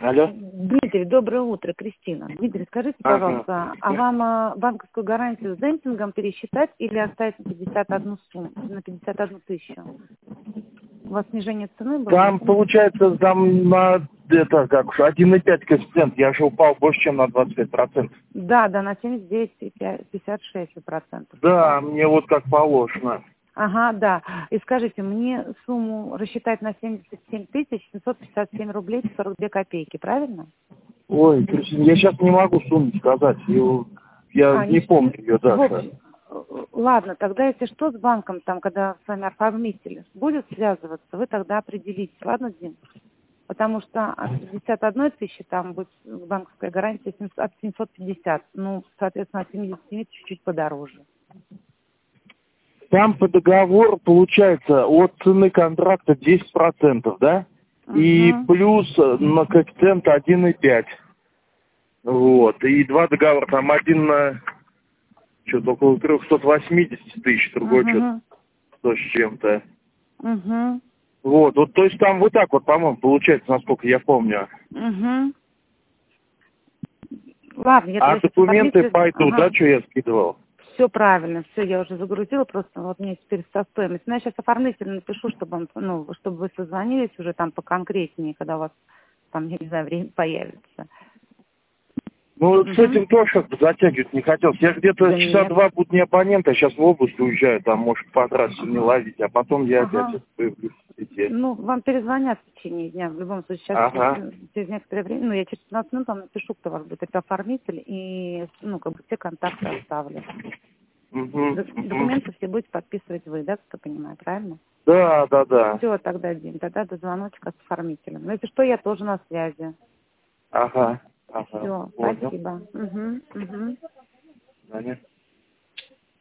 Алло. Дмитрий, доброе утро, Кристина. Дмитрий, скажите, пожалуйста, а вам банковскую гарантию с демпингом пересчитать или оставить на 51 сумму, на 51 тысячу? У вас снижение цены было? Там, получается, там на это, как 1,5 коэффициент. Я же упал больше, чем на 25%. Да, на 79,56%. Да, мне вот как положено. Ага, да. И скажите, мне сумму рассчитать на 77 757 рублей 42 копейки, правильно? Ой, Кристина, я сейчас не могу сумму сказать. Я не помню ее даже. Ладно, тогда если что, с банком, там, когда с вами оформитель будет связываться, вы тогда определите, ладно, Дим? Потому что от 51 тысячи там будет банковская гарантия от 750, ну, соответственно, от 77 чуть-чуть подороже. Там по договору получается от цены контракта 10%, да? И плюс на коэффициент 1,5. Вот. И два договора. Там один на что-то около 380 тысяч, другой что-то 100 с чем-то. Вот, то есть там вот так вот, по-моему, получается, насколько я помню. Ладно, я А документы пойдут, да, что я скидывал? Все правильно, все, я уже загрузила, просто вот мне теперь со стоимостью. Я сейчас оформителю напишу, чтобы он, ну, чтобы вы созвонились уже там поконкретнее, когда у вас там, я не знаю, время появится. Ну, с этим тоже как-то затягивать не хотелось. Я где-то часа два буду не абонент, а сейчас в область уезжаю, там, может, по трассе не ловить, а потом я опять появлюсь в сети. Ну, вам перезвонят в течение дня, в любом случае. Сейчас через некоторое время, ну, я через 15 минут вам напишу, кто у вас будет, это оформитель, и, ну, как бы все контакты оставлю. Документы все будете подписывать вы, да, как я понимаю, правильно? Да. Все, тогда, Дим, тогда до звоночка с оформителем. Ну, если что, я тоже на связи. Ага. Все, Понял. спасибо. Понятно.